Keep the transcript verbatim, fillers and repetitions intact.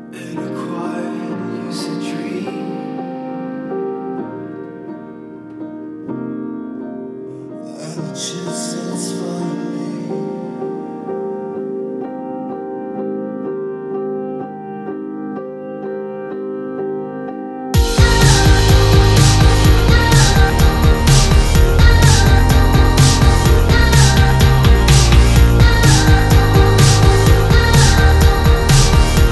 In a quiet lucid dream, and the chill